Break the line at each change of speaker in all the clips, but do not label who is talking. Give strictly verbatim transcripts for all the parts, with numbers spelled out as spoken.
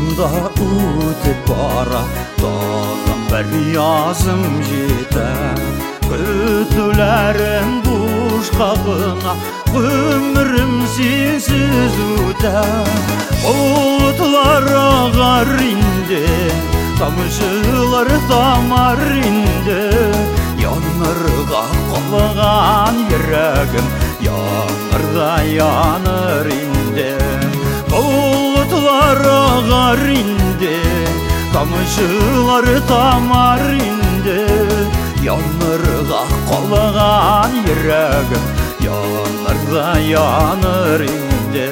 Yolumda ötüp bara dağım bir yazım yeter. Kötülerim boş kabına ömrüm sensiz öter. Bulutlar ağar indi, kamışılar tamar indi. Yanırga kolgan yüreğim, yanır da yanır indi. Bulutlar ağar indi, kamışılar tamar indi. Yanırga kolgan yüreğim, yanır da yanır indi.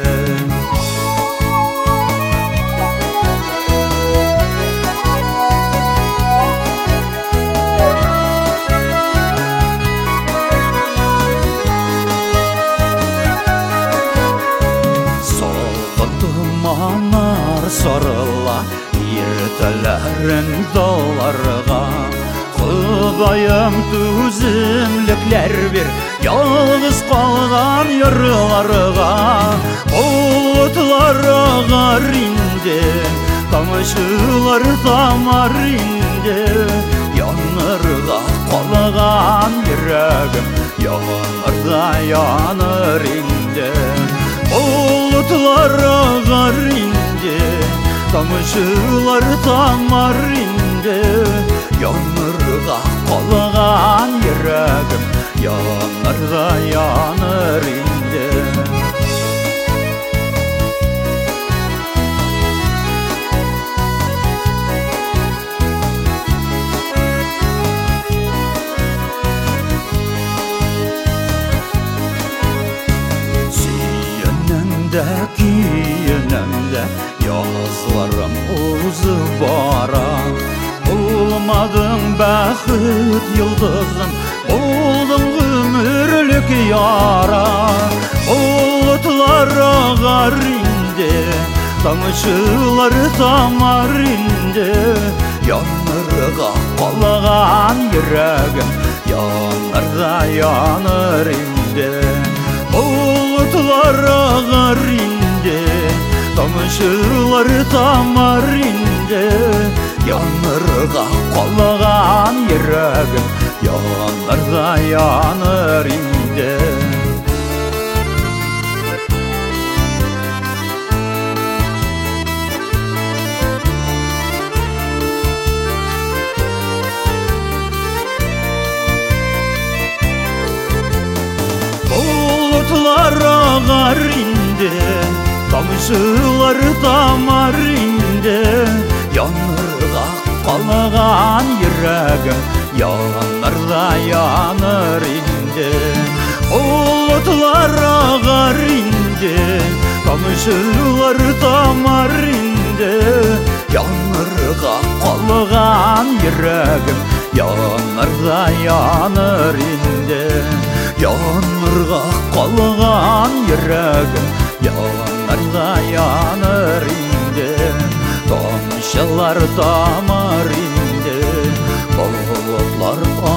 Dumanlar sarıla yertelerin dağlarga. Kudayım tüzümlükler bir yalnız kalgan yarılarga. Bulutlar ağar indi, kamışılar tamar indi. Yanırga kalgan yüreğim, yanır da yanır indi. Bulutlar ağar indi, kamışılar tamar indi. Yanırga kalgan yüreğim, yanır da yanır indi. Kiyenemde yazlarım uzu bara. Bulmadım bəxit yıldızım, buldum ömürlük yara. Bulutlar ağar indi, kamışılar tamar indi. Yanırga kalgan yüreğim, yanır da yanır indi. Bulutlar ağar indi, kamışılar tamar indi. Yanırga kalgan yüreğim, yanır da yanır indi. Bulutlar ağar indi, kamışılar tamar indi. Yanırga kalgan yüreğim, yanır da yanır indi. Bulutlar ağar indi, kamışılar tamar indi. Yanırga kalgan yüreğim, yanır da yanır indi. Yanırga kalgan yüreğim, yanır da yanır indi. Tomşalar tamar indi, bulutlar